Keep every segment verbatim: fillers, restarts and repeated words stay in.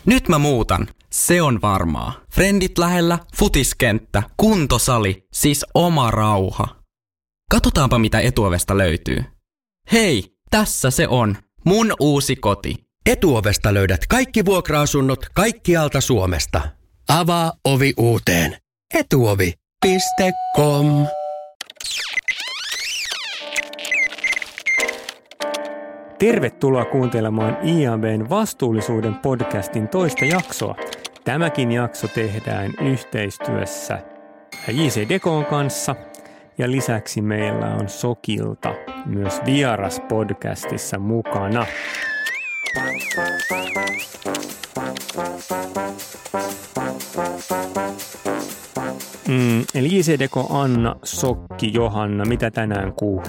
Nyt mä muutan. Se on varmaa. Frendit lähellä, futiskenttä, kuntosali, siis oma rauha. Katsotaanpa mitä Etuovesta löytyy. Hei, tässä se on. Mun uusi koti. Etuovesta löydät kaikki vuokra-asunnot kaikkialta Suomesta. Avaa ovi uuteen. etuovi piste com. Tervetuloa kuuntelemaan I A B:n vastuullisuuden podcastin toista jaksoa. Tämäkin jakso tehdään yhteistyössä J C Decon kanssa ja lisäksi meillä on Sokilta myös vieras podcastissa mukana. Mm, eli J C Decon Anna, Sokki, Johanna, mitä tänään kuuluu?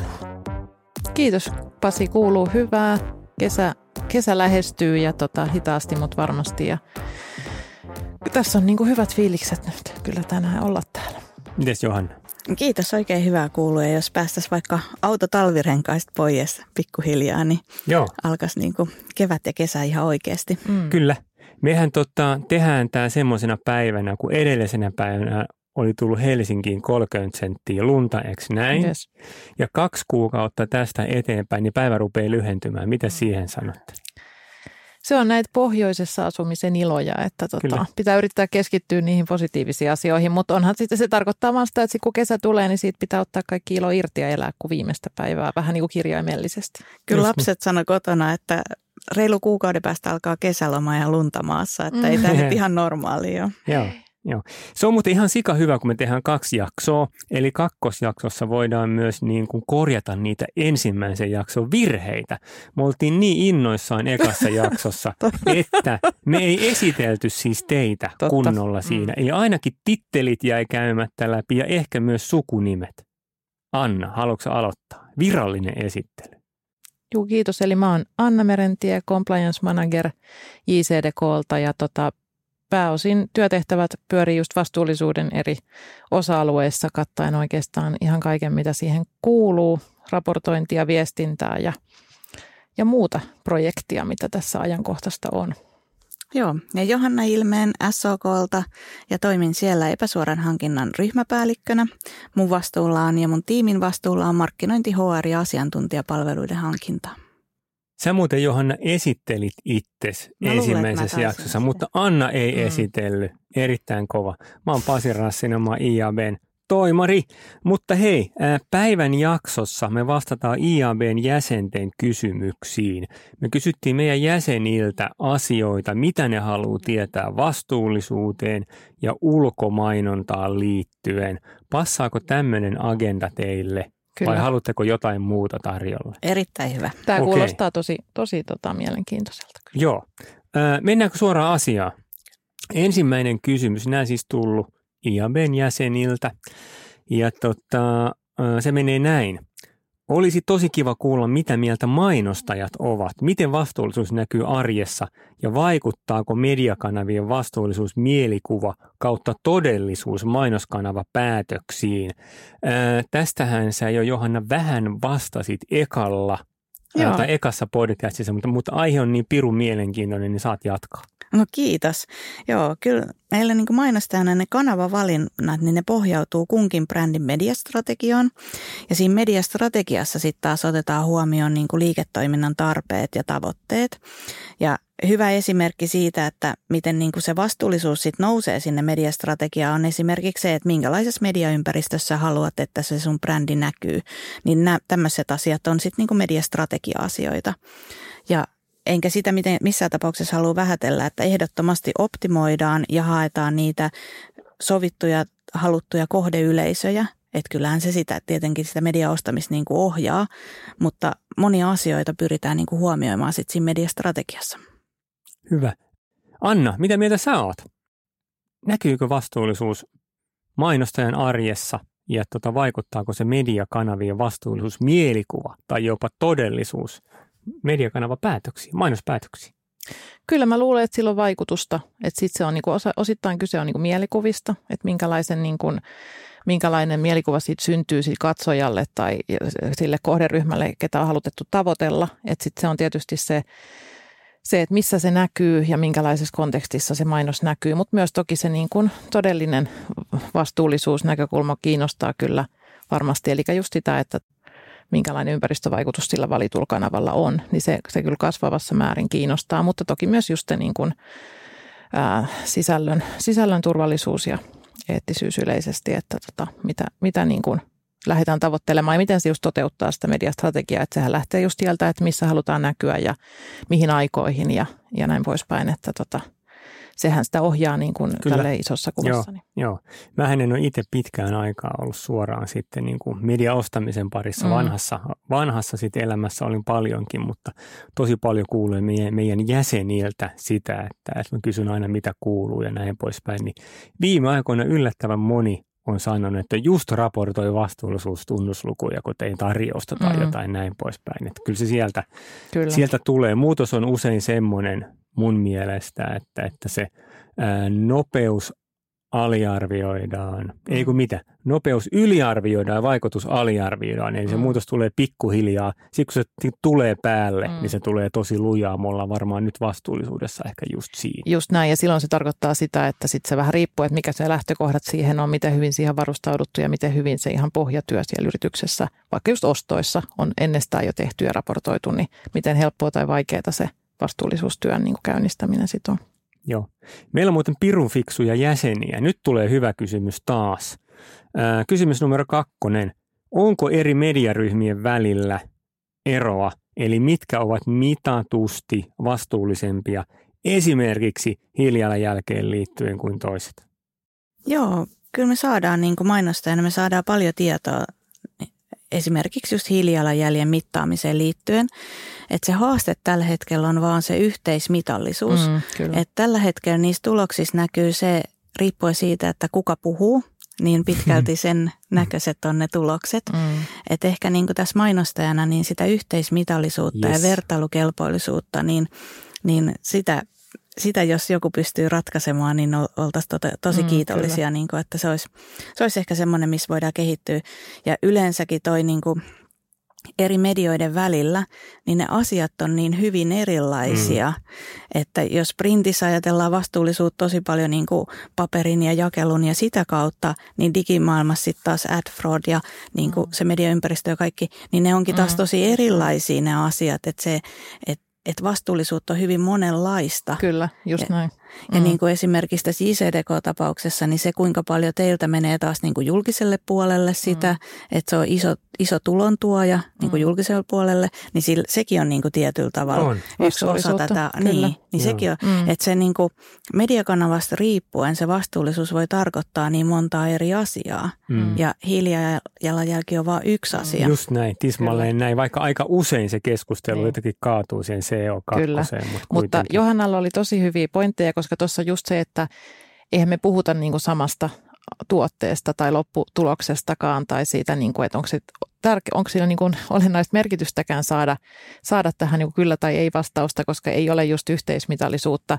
Kiitos Pasi, kuuluu hyvää. Kesä, kesä lähestyy ja tota, hitaasti, mutta varmasti. Ja tässä on niinku hyvät fiilikset nyt kyllä tänään olla täällä. Mites Johanna? Kiitos, oikein hyvää kuuluu. Ja jos päästäisiin vaikka autotalvirenkaista pois pikkuhiljaa, niin Joo. alkaisi niinku kevät ja kesä ihan oikeasti. Mm. Kyllä. Mehän tota, tehdään tämä semmoisena päivänä, kun edellisenä päivänä oli tullut Helsinkiin kolmekymmentä senttiä lunta, eikö näin? Yes. Ja kaksi kuukautta tästä eteenpäin, niin päivä rupeaa lyhentymään. Mitä siihen sanotte? Se on näitä pohjoisessa asumisen iloja, että tota, pitää yrittää keskittyä niihin positiivisiin asioihin, mutta onhan sitten se tarkoittaa vaan sitä, että kun kesä tulee, niin siitä pitää ottaa kaikki ilo irti ja elää kuin viimeistä päivää, vähän niin kuin kirjaimellisesti. Kyllä lapset sanoi kotona, että reilu kuukauden päästä alkaa kesäloma ja lunta maassa, että ei tämä nyt ihan normaalia ole. Joo. Joo. Se on muuten ihan sika hyvä, kun me tehdään kaksi jaksoa, eli kakkosjaksossa voidaan myös niin kuin korjata niitä ensimmäisen jakson virheitä. Me oltiin niin innoissaan ekassa jaksossa, että me ei esitelty siis teitä Totta. kunnolla siinä. Eli ainakin tittelit jäi käymättä läpi ja ehkä myös sukunimet. Anna, haluatko aloittaa? Virallinen esittely. Joo, kiitos. Eli mä oon Anna Merentie, compliance manager J C Decolta ja tota, pääosin työtehtävät pyörii just vastuullisuuden eri osa-alueissa, kattaen oikeastaan ihan kaiken, mitä siihen kuuluu, raportointia, viestintää ja, ja muuta projektia, mitä tässä ajankohtaista on. Joo, ja Johanna Ilmeen S O K:lta ja toimin siellä epäsuoran hankinnan ryhmäpäällikkönä. Mun vastuulla on ja mun tiimin vastuulla on markkinointi, H R ja asiantuntijapalveluiden hankinta. Sä muuten, Johanna, esittelit itsesi ensimmäisessä luulen, jaksossa, mutta Anna ei mm. esitellyt. Erittäin kova. Mä oon Pasi Rassinen, mä oon I A B:n toimari. Mutta hei, päivän jaksossa me vastataan I A B:n jäsenten kysymyksiin. Me kysyttiin meidän jäseniltä asioita, mitä ne haluaa tietää vastuullisuuteen ja ulkomainontaan liittyen. Passaako tämmöinen agenda teille? Kyllä. Vai haluatteko jotain muuta tarjolla? Erittäin hyvä. Tämä Okei. kuulostaa tosi, tosi tota, mielenkiintoiselta. Kyllä. Joo. Äh, mennäänkö suoraan asiaan? Ensimmäinen kysymys. Nämä siis tullut I A B:n jäseniltä. Ja tota, äh, se menee näin. Olisi tosi kiva kuulla, mitä mieltä mainostajat ovat. Miten vastuullisuus näkyy arjessa ja vaikuttaako mediakanavien vastuullisuus mielikuva kautta todellisuus mainoskanava päätöksiin? Ää, tästähän sä jo, Johanna, vähän vastasit ekalla, ää, tai ekassa podcastissa, mutta, mutta aihe on niin pirun mielenkiintoinen, niin saat jatkaa. No kiitos. Joo, kyllä meillä niin kuin mainostajana ne kanavavalinnat, niin ne pohjautuu kunkin brändin mediastrategioon. Ja siinä mediastrategiassa sitten taas otetaan huomioon niin kuin liiketoiminnan tarpeet ja tavoitteet. Ja hyvä esimerkki siitä, että miten niin kuin se vastuullisuus sitten nousee sinne mediastrategiaan on esimerkiksi se, että minkälaisessa mediaympäristössä haluat, että se sun brändi näkyy. Niin nämä tämmöiset asiat on sitten niin kuin mediastrategia-asioita. Ja enkä sitä miten, missään tapauksessa halua vähätellä, että ehdottomasti optimoidaan ja haetaan niitä sovittuja, haluttuja kohdeyleisöjä. Että kyllähän se sitä tietenkin sitä mediaostamista niin kuin ohjaa, mutta monia asioita pyritään niin kuin huomioimaan sitten siinä mediastrategiassa. Hyvä. Anna, mitä mieltä sä oot? Näkyykö vastuullisuus mainostajan arjessa ja tota, vaikuttaako se mediakanavien vastuullisuus mielikuva tai jopa todellisuus mediakanava päätöksiin, mainospäätöksiin? Kyllä mä luulen, että sillä on vaikutusta. Että sit se on niinku osa, osittain kyse on niinku mielikuvista, että minkälaisen niinku, minkälainen mielikuva siitä syntyy siitä katsojalle tai sille kohderyhmälle, ketä on halutettu tavoitella. Että sitten se on tietysti se, se, että missä se näkyy ja minkälaisessa kontekstissa se mainos näkyy, mutta myös toki se niin kuin todellinen vastuullisuusnäkökulma kiinnostaa kyllä varmasti. Eli just sitä, että minkälainen ympäristövaikutus sillä valitulla kanavalla on, niin se, se kyllä kasvavassa määrin kiinnostaa, mutta toki myös just se niin kuin, ää, sisällön, sisällön turvallisuus ja eettisyys yleisesti, että tota, mitä, mitä niin kuin lähdetään tavoittelemaan ja miten se just toteuttaa sitä mediastrategiaa, että sehän lähtee just sieltä, että missä halutaan näkyä ja mihin aikoihin ja, ja näin poispäin, että tota, sehän sitä ohjaa niin kuin tälle isossa kuvassa. Joo, joo. Mähän en ole itse pitkään aikaa ollut suoraan sitten niin kuin mediaostamisen parissa. Mm. Vanhassa, vanhassa sitten elämässä olin paljonkin, mutta tosi paljon kuulee meidän, meidän jäseniltä sitä, että, että mä kysyn aina mitä kuuluu ja näin poispäin. Niin viime aikoina yllättävän moni on sanonut, että just raportoi vastuullisuustunnuslukuja, kun tein tarjousta tai mm. jotain näin poispäin. Että kyllä se sieltä, kyllä. sieltä tulee. Muutos on usein semmoinen mun mielestä, että, että se ää, nopeus aliarvioidaan, mm. ei kun mitä, nopeus yliarvioidaan ja vaikutus aliarvioidaan. Eli mm. se muutos tulee pikkuhiljaa. Sitten kun se tulee päälle, mm. niin se tulee tosi lujaa. Me ollaan varmaan nyt vastuullisuudessa ehkä just siinä. Just näin, ja silloin se tarkoittaa sitä, että sitten se vähän riippuu, että mikä se lähtökohdat siihen on, miten hyvin siihen varustauduttu ja miten hyvin se ihan pohjatyö siellä yrityksessä, vaikka just ostoissa on ennestään jo tehty ja raportoitu, niin miten helppoa tai vaikeaa se vastuullisuustyön niin kuin käynnistäminen sitten on. Joo. Meillä on muuten pirun fiksuja jäseniä. Nyt tulee hyvä kysymys taas. Ää, kysymys numero kakkonen. Onko eri mediaryhmien välillä eroa, eli mitkä ovat mitatusti vastuullisempia esimerkiksi hiilijalanjälkeen liittyen kuin toiset? Joo, kyllä me saadaan niin kuin mainostajana, me saadaan paljon tietoa esimerkiksi just hiilijalanjäljen mittaamiseen liittyen. Että se haaste tällä hetkellä on vaan se yhteismitallisuus. Mm, että tällä hetkellä niissä tuloksissa näkyy se, riippuen siitä, että kuka puhuu, niin pitkälti sen näköiset on ne tulokset. Mm. Että ehkä niin kuin tässä mainostajana niin sitä yhteismitallisuutta yes. ja vertailukelpoisuutta, niin, niin sitä, sitä jos joku pystyy ratkaisemaan, niin oltaisiin to, tosi kiitollisia, mm, niin kuin, että se olisi, se olisi ehkä semmoinen, missä voidaan kehittyä. Ja yleensäkin toi niin kuin eri medioiden välillä, niin ne asiat on niin hyvin erilaisia, mm. että jos printissä ajatellaan vastuullisuutta tosi paljon niin kuin paperin ja jakelun ja sitä kautta, niin digimaailmassa sitten taas ad fraud ja niin kuin mm. se mediaympäristö ja kaikki, niin ne onkin taas tosi erilaisia ne asiat, että se, että että vastuullisuutta on hyvin monenlaista. Kyllä, just näin. Ja, ja mm. niin kuin esimerkiksi tässä J C D K-tapauksessa, niin se kuinka paljon teiltä menee taas niin kuin julkiselle puolelle sitä, mm. että se on iso, iso tulontuoja niin kuin mm. julkiselle puolelle, niin sillä, sekin on niin kuin tietyllä tavalla on. Yksi osa tätä. Niin, niin sekin on, mm. että se niin kuin mediakanavasta riippuen se vastuullisuus voi tarkoittaa niin montaa eri asiaa. Mm. Ja hiilijalanjälki on vain yksi asia. Just näin, tismalleen näin, vaikka aika usein se keskustelu niin. jotenkin kaatuu siihen C O kaksi. Kyllä, mutta, mutta Johannalla oli tosi hyviä pointteja, koska tuossa just se, että eihän me puhuta niin kuin samasta tuotteesta tai lopputuloksestakaan tai siitä, niin kuin, että onko, se tärke, onko siinä niin kuin olennaista merkitystäkään saada, saada tähän niin kuin kyllä tai ei vastausta, koska ei ole just yhteismitallisuutta.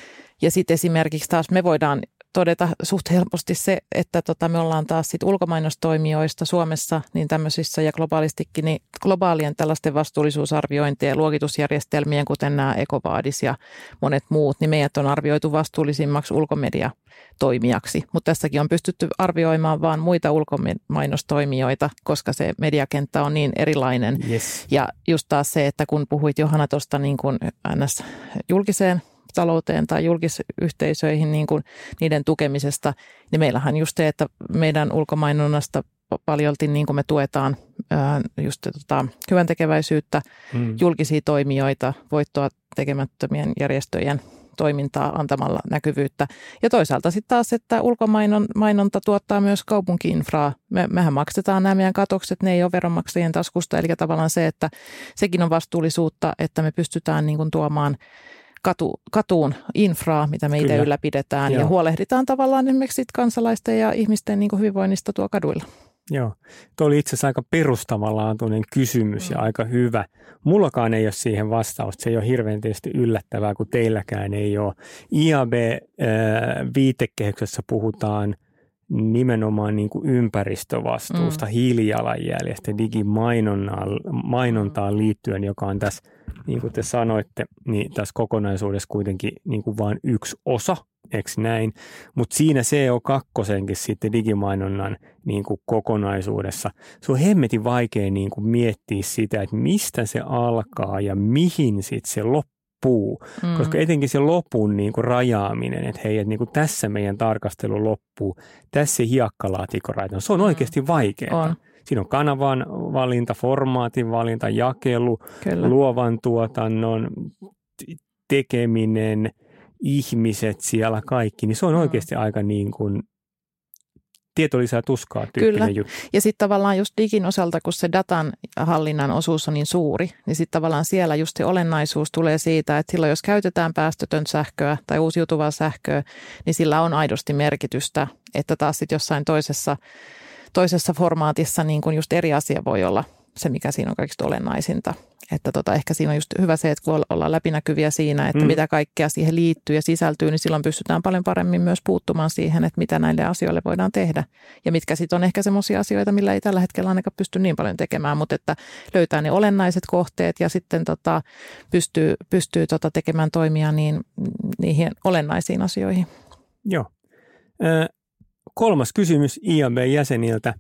Ja sitten esimerkiksi taas me voidaan todeta suht helposti se, että tota me ollaan taas sit ulkomainostoimijoista Suomessa niin tämmöisissä ja globaalistikin niin globaalien tällaisten vastuullisuusarviointien ja luokitusjärjestelmien, kuten nämä EcoVadis ja monet muut, niin meidät on arvioitu vastuullisimmaksi ulkomediatoimijaksi. Mutta tässäkin on pystytty arvioimaan vaan muita ulkomainostoimijoita, koska se mediakenttä on niin erilainen. Yes. Ja just taas se, että kun puhuit Johanna tuosta niin kuin ns. Julkiseen talouteen tai julkisyhteisöihin niin kuin niiden tukemisesta, niin meillähän just se, että meidän ulkomainonnasta paljolti niin kuin me tuetaan ää, just tota, hyvän tekeväisyyttä, mm. julkisia toimijoita, voittoa tekemättömien järjestöjen toimintaa antamalla näkyvyyttä. Ja toisaalta sitten taas, että ulkomainonta tuottaa myös kaupunki-infraa. Me, mehän maksetaan nämä meidän katokset, ne ei ole veronmaksajien taskusta, eli tavallaan se, että sekin on vastuullisuutta, että me pystytään niin kuin tuomaan Katu, katuun infraa, mitä me itse ylläpidetään Joo. ja huolehditaan tavallaan esimerkiksi kansalaisten ja ihmisten niin kuin hyvinvoinnista tuo kaduilla. Joo, tuo oli itse asiassa aika perustavanlaatuinen kysymys mm. ja aika hyvä. Mullakaan ei ole siihen vastausta, se ei ole hirveän tietysti yllättävää, kun teilläkään ei ole. I A B-viitekehyksessä puhutaan nimenomaan niin kuin ympäristövastuusta, mm. hiilijalanjäljestä, digimainontaan liittyen, joka on tässä niin kuin te sanoitte, niin tässä kokonaisuudessa kuitenkin niin kuin vain yksi osa, eikö näin? Mutta siinä C O kaksi sitten digimainonnan niin kuin kokonaisuudessa, se on hemmetin vaikea niin kuin miettiä sitä, että mistä se alkaa ja mihin sitten se loppuu. Mm. Koska etenkin se lopun niin kuin rajaaminen, että hei, että niin kuin tässä meidän tarkastelu loppuu, tässä se hiekkalaatikkoraita, se on oikeasti vaikeaa. On. Siinä on kanavan valinta, formaatin valinta, jakelu, Kyllä. luovan tuotannon tekeminen, ihmiset siellä kaikki, niin se on oikeasti mm. aika niin kuin tieto lisää tuskaa tyyppinen Kyllä. juttu. Ja sitten tavallaan just digin osalta, kun se datan hallinnan osuus on niin suuri, niin sitten tavallaan siellä just se olennaisuus tulee siitä, että silloin jos käytetään päästötön sähköä tai uusiutuvaa sähköä, niin sillä on aidosti merkitystä, että taas sitten jossain toisessa, toisessa formaatissa niin kuin just eri asia voi olla se, mikä siinä on kaikista olennaisinta. Että tota, ehkä siinä on just hyvä se, että kun ollaan läpinäkyviä siinä, että mm. mitä kaikkea siihen liittyy ja sisältyy, niin silloin pystytään paljon paremmin myös puuttumaan siihen, että mitä näille asioille voidaan tehdä. Ja mitkä sitten on ehkä semmoisia asioita, millä ei tällä hetkellä ainakaan pysty niin paljon tekemään, mutta että löytää ne olennaiset kohteet ja sitten tota, pystyy, pystyy tota tekemään toimia niin, niihin olennaisiin asioihin. Joo. Ö, kolmas kysymys I A B-jäseniltä.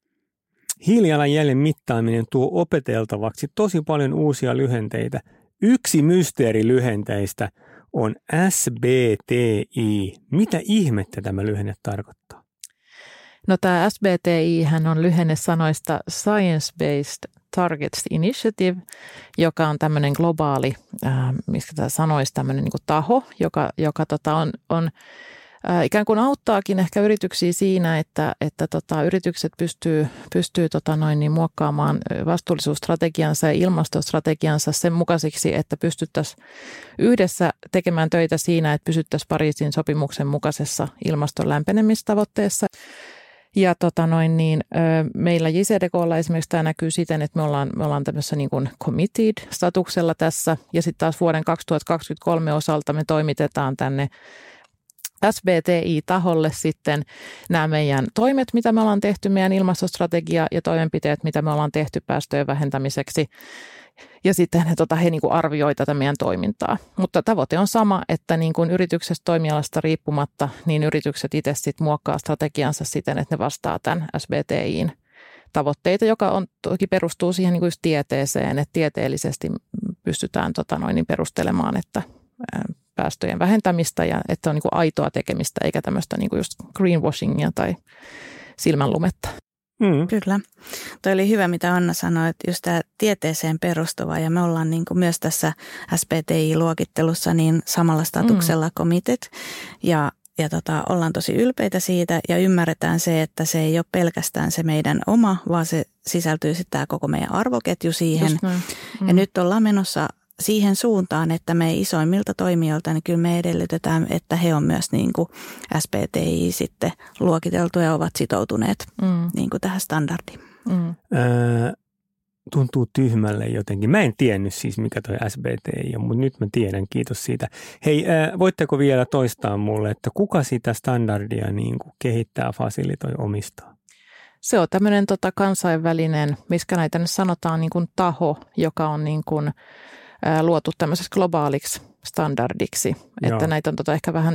Hiilijalanjäljen mittaaminen tuo opeteltavaksi tosi paljon uusia lyhenteitä. Yksi mysteerilyhenteistä on S B T I. Mitä ihmettä tämä lyhenne tarkoittaa? No tämä S B T I hän on lyhenne sanoista Science Based Targets Initiative, joka on tämmöinen globaali, äh, mistä tämä sanoisi, tämmöinen niin kuin taho, joka, joka tota on, on ikään kuin auttaakin ehkä yrityksiä siinä, että, että tota, yritykset pystyy, pystyy tota noin, niin muokkaamaan vastuullisuusstrategiansa ja ilmastostrategiansa sen mukaisiksi, että pystyttäisiin yhdessä tekemään töitä siinä, että pysyttäisiin Pariisin sopimuksen mukaisessa ilmaston lämpenemistavoitteessa. Ja tota noin, niin, meillä J C D K:lla esimerkiksi tämä näkyy siten, että me ollaan, me ollaan tämmöisessä niin kuin committed-statuksella tässä ja sitten taas vuoden kaksituhattakaksikymmentäkolme osalta me toimitetaan tänne S B T I-taholle sitten nämä meidän toimet, mitä me ollaan tehty, meidän ilmastostrategia ja toimenpiteet, mitä me ollaan tehty päästöjen vähentämiseksi. Ja sitten he, tota, he niin kuin arvioi tätä meidän toimintaa. Mutta tavoite on sama, että niin kuin yrityksestä toimialasta riippumatta, niin yritykset itse sitten muokkaa strategiansa siten, että ne vastaa tämän S B T I:n tavoitteita, joka on, toki perustuu siihen niin kuin just tieteeseen, että tieteellisesti pystytään tota, noin, niin perustelemaan, että päästöjen vähentämistä ja että on niin kuin aitoa tekemistä eikä tämmöistä niin kuin just greenwashingia tai silmänlumetta. Mm. Kyllä. Toi oli hyvä, mitä Anna sanoi, että just tämä tieteeseen perustuva ja me ollaan niin kuin myös tässä S B T I-luokittelussa niin samalla statuksella mm. committed ja, ja tota, ollaan tosi ylpeitä siitä ja ymmärretään se, että se ei ole pelkästään se meidän oma, vaan se sisältyy sitten tämä koko meidän arvoketju siihen. Mm. Ja nyt ollaan menossa siihen suuntaan, että me isoimmilta toimijoilta, niin kyllä me edellytetään, että he on myös niin kuin S B T I sitten luokiteltu ja ovat sitoutuneet mm. niin kuin tähän standardiin. Mm. Äh, tuntuu tyhmälle jotenkin. Mä en tiennyt siis, mikä toi S B T I on, mutta nyt mä tiedän. Kiitos siitä. Hei, äh, voitteko vielä toistaa mulle, että kuka sitä standardia niin kuin kehittää, fasilitoi, omistaa? Se on tämmöinen tota, kansainvälinen, miskä näitä nyt sanotaan, niin kuin taho, joka on niin kuin luotu tämmöiseksi globaaliksi standardiksi, Joo. että näitä on tota ehkä vähän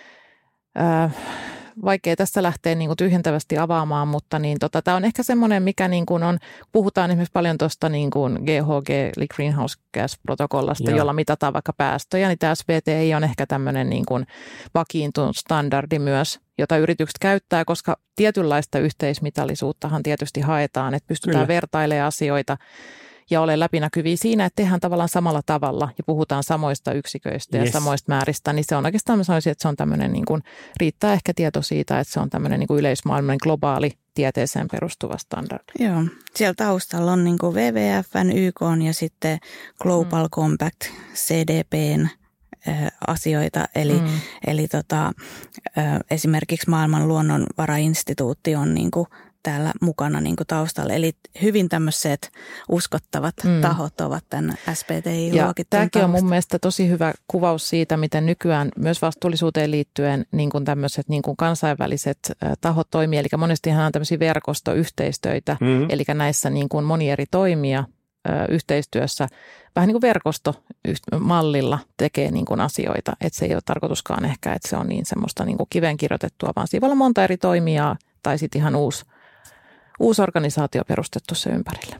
ää, vaikea tässä lähteä niin kuin tyhjentävästi avaamaan, mutta niin tota, tämä on ehkä semmoinen, mikä niin kuin on, puhutaan esimerkiksi paljon tuosta niin kuin G H G, eli Greenhouse Gas-protokollasta, Joo. jolla mitataan vaikka päästöjä, niin tämä S B T I on ehkä tämmöinen niin kuin vakiintunut standardi myös, jota yritykset käyttää, koska tietynlaista yhteismitallisuuttahan tietysti haetaan, että pystytään Kyllä. vertailemaan asioita, ja ole läpinäkyviä siinä, että tehdään tavallaan samalla tavalla ja puhutaan samoista yksiköistä yes. ja samoista määristä, niin se on oikeastaan, mä sanoisin, että se on tämmöinen, niin kuin, riittää ehkä tieto siitä, että se on tämmöinen niin kuin yleismaailmallinen globaali tieteeseen perustuva standardi. Joo, siellä taustalla on niin kuin W W F:n, Y K:n ja sitten Global mm. Compact, C D P:n asioita, eli, mm. eli tota, esimerkiksi Maailman luonnonvarainstituutti on niin kuin täällä mukana niin kuin taustalla. Eli hyvin tämmöiset uskottavat mm. tahot ovat tämän S B T I-luokittelun. Tämäkin on mun mielestä tosi hyvä kuvaus siitä, miten nykyään myös vastuullisuuteen liittyen niin kuin tämmöiset niin kuin kansainväliset tahot toimii. Eli monestihan on tämmöisiä verkostoyhteistöitä, mm. eli näissä niin kuin moni eri toimija yhteistyössä vähän niin kuin verkostomallilla tekee niin kuin asioita. Että se ei ole tarkoituskaan ehkä, että se on niin semmoista niin kuin kiveen kirjoitettua, vaan siinä voi olla monta eri toimijaa tai sitten ihan uusi, uusi organisaatio perustettu se ympärille.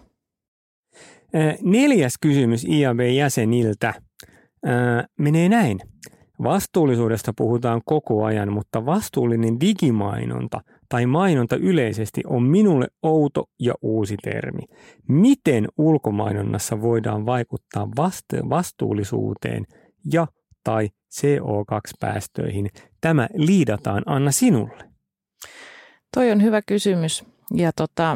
Neljäs kysymys I A B-jäseniltä menee näin. Vastuullisuudesta puhutaan koko ajan, mutta vastuullinen digimainonta tai mainonta yleisesti on minulle outo ja uusi termi. Miten ulkomainonnassa voidaan vaikuttaa vastuullisuuteen ja tai C O kaksi -päästöihin? Tämä liidataan Anna sinulle. Toi on hyvä kysymys ja tota,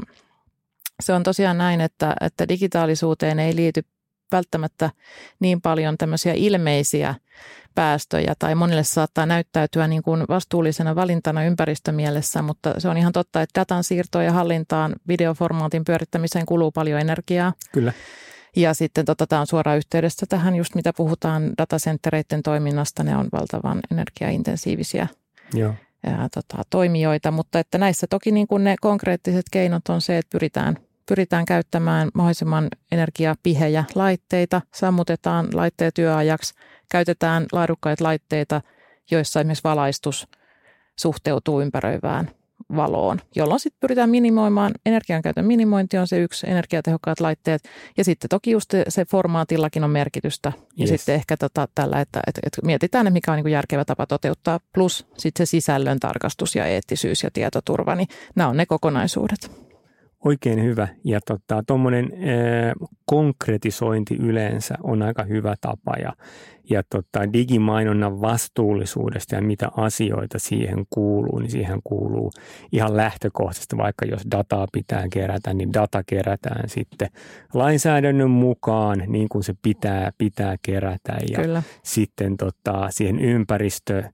se on tosiaan näin, että, että digitaalisuuteen ei liity välttämättä niin paljon tämmöisiä ilmeisiä päästöjä tai monille saattaa näyttäytyä niin kuin vastuullisena valintana ympäristömielessä, mutta se on ihan totta, että datan siirtoon ja hallintaan videoformaatin pyörittämiseen kuluu paljon energiaa. Kyllä. Ja sitten tota, tämä on suoraan yhteydessä tähän just mitä puhutaan datacentereiden toiminnasta, ne on valtavan energiaintensiivisiä Joo. Ja, tota, toimijoita, mutta että näissä toki niin kuin ne konkreettiset keinot on se, että pyritään Pyritään käyttämään mahdollisimman energiapihejä laitteita, sammutetaan laitteet työajaksi, käytetään laadukkaita laitteita, joissa esimerkiksi valaistus suhteutuu ympäröivään valoon, jolloin sitten pyritään minimoimaan, energiankäytön minimointi on se yksi, energiatehokkaat laitteet, ja sitten toki just se formaatillakin on merkitystä, ja yes. sitten ehkä tota, tällä, että, että, että mietitään, että mikä on niin kuin järkevä tapa toteuttaa, plus sitten se sisällön tarkastus ja eettisyys ja tietoturva, niin nämä on ne kokonaisuudet. Oikein hyvä. Ja tuommoinen tota, konkretisointi yleensä on aika hyvä tapa ja, ja tota, digimainonnan vastuullisuudesta ja mitä asioita siihen kuuluu, niin siihen kuuluu ihan lähtökohtaisesti, vaikka jos dataa pitää kerätä, niin data kerätään sitten lainsäädännön mukaan niin kuin se pitää, pitää kerätä ja Kyllä. sitten tota, siihen ympäristö,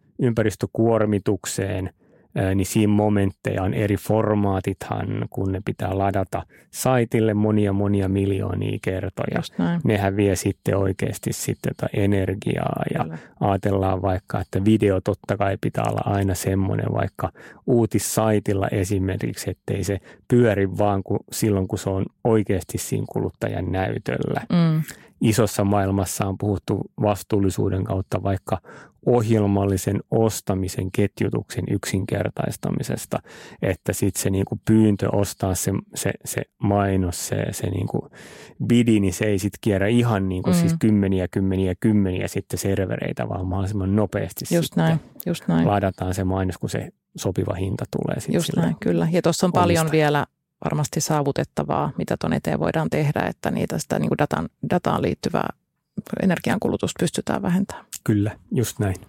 ympäristökuormitukseen niin siinä momentteja on eri formaatithan, kun ne pitää ladata saitille monia monia miljoonia kertoja. Nehän vie sitten oikeasti sitten energiaa ja Kyllä. ajatellaan vaikka, että video totta kai pitää olla aina semmoinen vaikka uutissaitilla esimerkiksi, ettei se pyöri vaan kun, silloin, kun se on oikeasti siinä kuluttajan näytöllä. Mm. Isossa maailmassa on puhuttu vastuullisuuden kautta vaikka ohjelmallisen ostamisen ketjutuksen yksinkertaistamisesta, että sitten se niinku pyyntö ostaa se, se, se mainos, se, se niinku bidi, niin se ei sitten kierrä ihan niinku mm. siis kymmeniä, kymmeniä, kymmeniä sitten servereitä, vaan mahdollisimman nopeasti just sitten näin, just näin. ladataan se mainos, kun se sopiva hinta tulee. Sit just näin, kyllä. Ja tuossa on paljon omista. vielä varmasti saavutettavaa, mitä tuon eteen voidaan tehdä, että niitä sitä niin kuin datan, dataan liittyvää energiankulutusta pystytään vähentämään. Kyllä, just näin.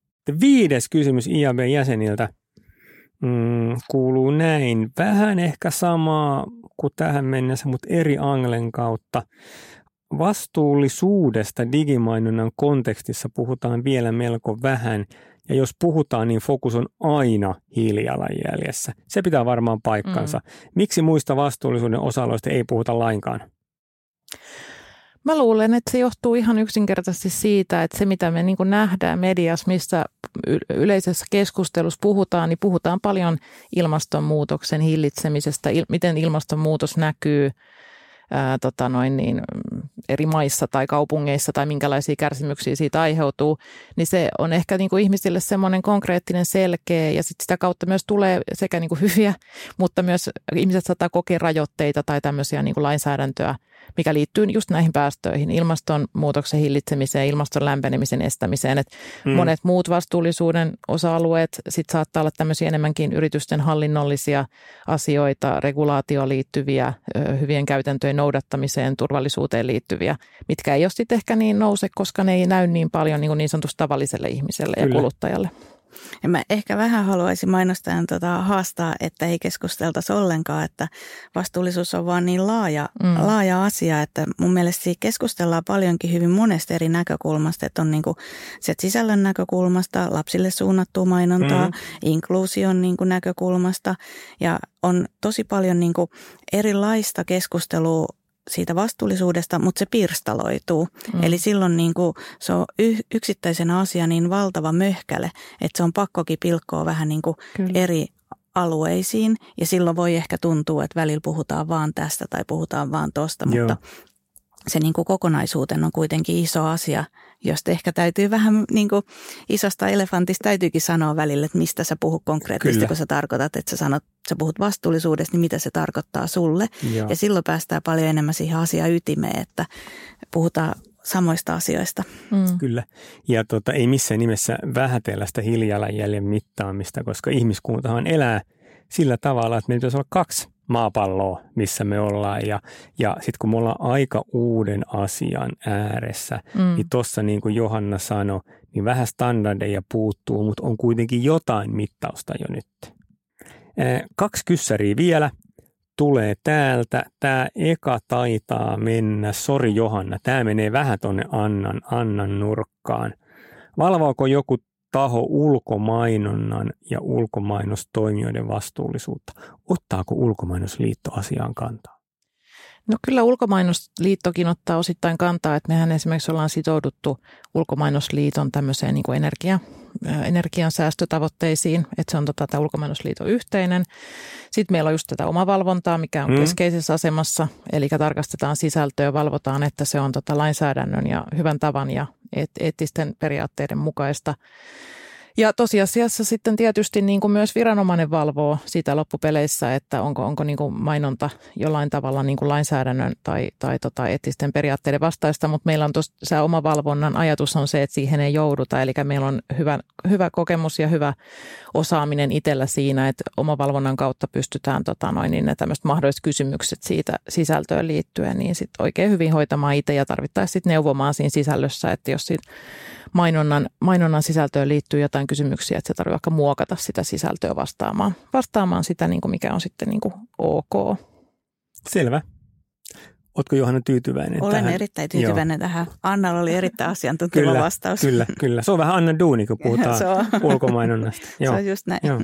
Viides kysymys I A B-jäseniltä mm, kuuluu näin. Vähän ehkä samaa kuin tähän mennessä, mutta eri anglen kautta. Vastuullisuudesta digimainonnan kontekstissa puhutaan vielä melko vähän. Ja jos puhutaan, niin fokus on aina hiilijalanjäljessä. Se pitää varmaan paikkansa. Mm. Miksi muista vastuullisuuden osa-alueista ei puhuta lainkaan? Mä luulen, että se johtuu ihan yksinkertaisesti siitä, että se mitä me niin kuin nähdään mediassa, missä yleisessä keskustelussa puhutaan, niin puhutaan paljon ilmastonmuutoksen hillitsemisestä, il- miten ilmastonmuutos näkyy ää, tota noin niin, eri maissa tai kaupungeissa tai minkälaisia kärsimyksiä siitä aiheutuu, niin se on ehkä niin kuin ihmisille semmoinen konkreettinen selkeä ja sit sitä kautta myös tulee sekä niin kuin hyviä, mutta myös ihmiset saattaa kokea rajoitteita tai tämmöisiä niin kuin lainsäädäntöä, mikä liittyy just näihin päästöihin, ilmastonmuutoksen hillitsemiseen, ilmaston lämpenemisen estämiseen. Et mm. Monet muut vastuullisuuden osa-alueet sit saattaa olla tämmöisiä enemmänkin yritysten hallinnollisia asioita, regulaatioon liittyviä, hyvien käytäntöjen noudattamiseen, turvallisuuteen liittyviä, mitkä ei ole sitten ehkä niin nouse, koska ne ei näy niin paljon niin, niin sanotusti tavalliselle ihmiselle Kyllä. ja kuluttajalle. Ja mä ehkä vähän haluaisin mainostajan tota haastaa, että ei keskusteltaisi ollenkaan, että vastuullisuus on vaan niin laaja, mm. laaja asia, että mun mielestä siitä keskustellaan paljonkin hyvin monesta eri näkökulmasta, että on niinku se sisällön näkökulmasta, lapsille suunnattua mainontaa, mm. inkluusion niinku näkökulmasta ja on tosi paljon niinku erilaista keskustelua siitä vastuullisuudesta, mutta se pirstaloituu. Mm. Eli silloin niin kuin se on yksittäisenä asia niin valtava möhkäle, että se on pakkokin pilkkoa vähän niin kuin eri alueisiin. Ja silloin voi ehkä tuntua, että välillä puhutaan vaan tästä tai puhutaan vaan tosta, mutta se niin kuin kokonaisuutena on kuitenkin iso asia, josta ehkä täytyy vähän niin kuin isosta elefantista täytyykin sanoa välillä, että mistä sä puhut konkreettisesti, Kyllä. kun sä tarkoitat, että sä, sanot, sä puhut vastuullisuudesta, niin mitä se tarkoittaa sulle. Joo. Ja silloin päästään paljon enemmän siihen asian ytimeen, että puhutaan samoista asioista. Mm. Kyllä. Ja tota, ei missään nimessä vähätellä sitä hiilijalanjäljen mittaamista, koska ihmiskuntahan elää sillä tavalla, että meillä pitäisi olla kaksi maapalloa, missä me ollaan. Ja, ja sitten kun me ollaan aika uuden asian ääressä, mm. niin tuossa niin kuin Johanna sanoi, niin vähän standardeja puuttuu, mutta on kuitenkin jotain mittausta jo nyt. Ää, kaksi kyssäriä vielä tulee täältä. Tämä eka taitaa mennä, sori Johanna, tämä menee vähän tuonne Annan, Annan nurkkaan. Valvoako joku taho ulkomainonnan ja ulkomainostoimijoiden vastuullisuutta? Ottaako Ulkomainosliitto asiaan kantaa? No kyllä Ulkomainosliittokin ottaa osittain kantaa, että mehän esimerkiksi ollaan sitouduttu Ulkomainosliiton tämmöiseen niin kuin energia, energiansäästötavoitteisiin, että se on tota, tämä Ulkomainosliiton yhteinen. Sitten meillä on just tätä omavalvontaa, mikä on mm. keskeisessä asemassa, eli tarkastetaan sisältöä, valvotaan, että se on tota lainsäädännön ja hyvän tavan ja eettisten periaatteiden mukaista. Ja tosiasiassa sitten tietysti niin kuin myös viranomainen valvoo sitä loppupeleissä, että onko, onko niin kuin mainonta jollain tavalla niin kuin lainsäädännön tai, tai tota eettisten periaatteiden vastaista, mutta meillä on tuossa se oma valvonnan ajatus on se, että siihen ei jouduta, eli meillä on hyvä, hyvä kokemus ja hyvä osaaminen itsellä siinä, että omavalvonnan kautta pystytään tota noin, niin ne tämmöiset mahdolliset kysymykset siitä sisältöön liittyen, niin sitten oikein hyvin hoitamaan itse ja tarvittaisiin sitten neuvomaan siinä sisällössä, että jos siitä mainonnan, mainonnan sisältöön liittyy jotain kysymyksiä, että se tarvitsee vaikka muokata sitä sisältöä vastaamaan, vastaamaan sitä, niin kuin mikä on sitten niin kuin ok. Selvä. Oletko Johanna tyytyväinen Olen tähän? erittäin tyytyväinen Joo. tähän. Annalla oli erittäin asiantunteva kyllä, vastaus. Kyllä, kyllä. Se on vähän Anna duuni, kun puhutaan ulkomainonnasta. Joo. Se on just näin. Joo.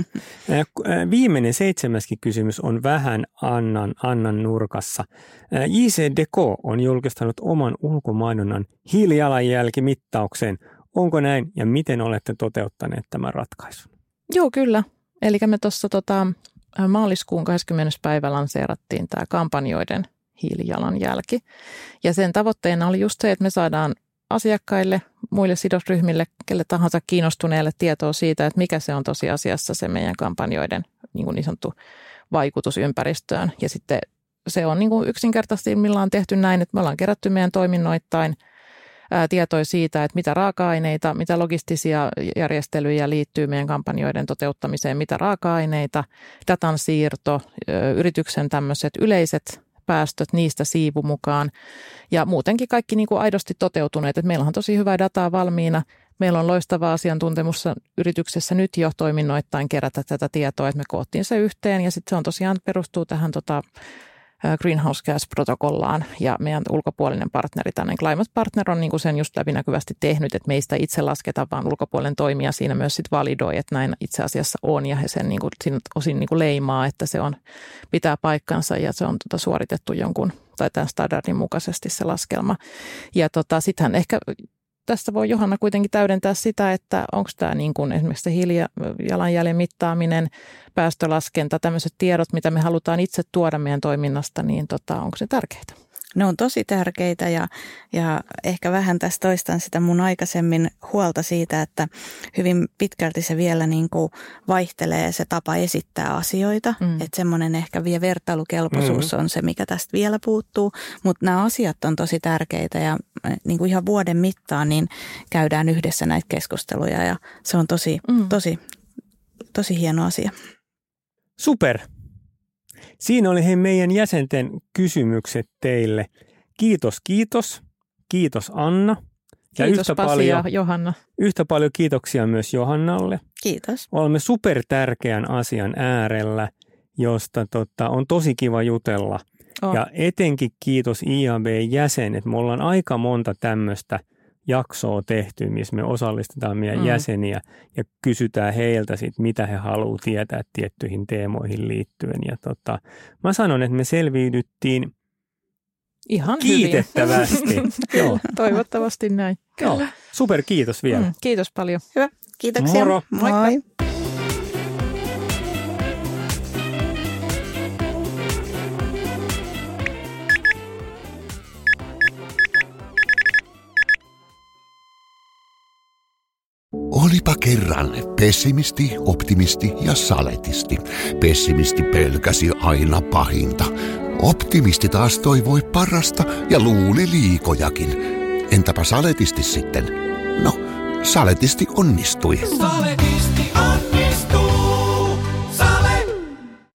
Viimeinen seitsemäskin kysymys on vähän Annan, Annan nurkassa. J C D K on julkistanut oman ulkomainonnan hiilijalanjälkimittauksen. Onko näin ja miten olette toteuttaneet tämän ratkaisun? Joo, kyllä. Eli me tuossa tota, maaliskuun kahdeskymmenes päivä lanseerattiin tämä kampanjoiden hiilijalanjälki. Ja sen tavoitteena oli just se, että me saadaan asiakkaille, muille sidosryhmille, kelle tahansa kiinnostuneelle tietoa siitä, että mikä se on tosiasiassa se meidän kampanjoiden niin, kuin niin sanottu vaikutus ympäristöön. Ja sitten se on niin kuin yksinkertaisesti, millä on tehty näin, että me ollaan kerätty meidän toiminnoittain ää, tietoja siitä, että mitä raaka-aineita, mitä logistisia järjestelyjä liittyy meidän kampanjoiden toteuttamiseen, mitä raaka-aineita, datan siirto, yrityksen tämmöiset yleiset päästöt, niistä siivu mukaan ja muutenkin kaikki niin kuin aidosti toteutuneet. Että meillä on tosi hyvää dataa valmiina. Meillä on loistavaa asiantuntemusta yrityksessä nyt jo toiminnoittain kerätä tätä tietoa, että me koottiin se yhteen ja sitten se on tosiaan perustuu tähän tota Greenhouse Gas-protokollaan ja meidän ulkopuolinen partneri, tämmöinen Climate Partner on niin kuin sen just läpinäkyvästi tehnyt, että meistä itse lasketaan, vaan ulkopuolinen toimija siinä myös sit validoi, että näin itse asiassa on ja he sen niin kuin, osin niin kuin leimaa, että se on, pitää paikkansa ja se on tota suoritettu jonkun tai tämän standardin mukaisesti se laskelma. Ja tota, sittenhän ehkä tästä voi Johanna kuitenkin täydentää sitä, että onko tämä niin kuin esimerkiksi se hiilijalanjäljen mittaaminen, päästölaskenta, tämmöiset tiedot, mitä me halutaan itse tuoda meidän toiminnasta, niin tota, onko se tärkeää? Ne on tosi tärkeitä ja, ja ehkä vähän tässä toistan sitä mun aikaisemmin huolta siitä, että hyvin pitkälti se vielä niin kuin vaihtelee se tapa esittää asioita. Mm. Että semmoinen ehkä vielä vertailukelpoisuus mm-hmm. on se, mikä tästä vielä puuttuu. Mutta nämä asiat on tosi tärkeitä ja niin kuin ihan vuoden mittaan niin käydään yhdessä näitä keskusteluja ja se on tosi, mm. tosi, tosi hieno asia. Super! Siinä oli he meidän jäsenten kysymykset teille. Kiitos, kiitos. Kiitos Anna. Ja kiitos yhtä Pasi paljon, ja Johanna. Yhtä paljon kiitoksia myös Johannalle. Kiitos. Olemme supertärkeän asian äärellä, josta tota, on tosi kiva jutella. Oh. Ja etenkin kiitos I A B-jäsenet. Me ollaan aika monta tämmöistä jaksoa tehty, missä me osallistetaan meidän mm. jäseniä ja kysytään heiltä sit, mitä he haluavat tietää tiettyihin teemoihin liittyen. Ja tota, mä sanon, että me selviydyttiin ihan kiitettävästi. Joo. Toivottavasti näin. Joo. Super, kiitos vielä. Mm, kiitos paljon. Hyvä, kiitoksia. Moro. Moi. Moi. Olipa kerran pessimisti, optimisti ja saletisti. Pessimisti pelkäsi aina pahinta. Optimisti taas toivoi parasta ja luuli liikojakin. Entäpä saletisti sitten? No, saletisti onnistui. Saletisti.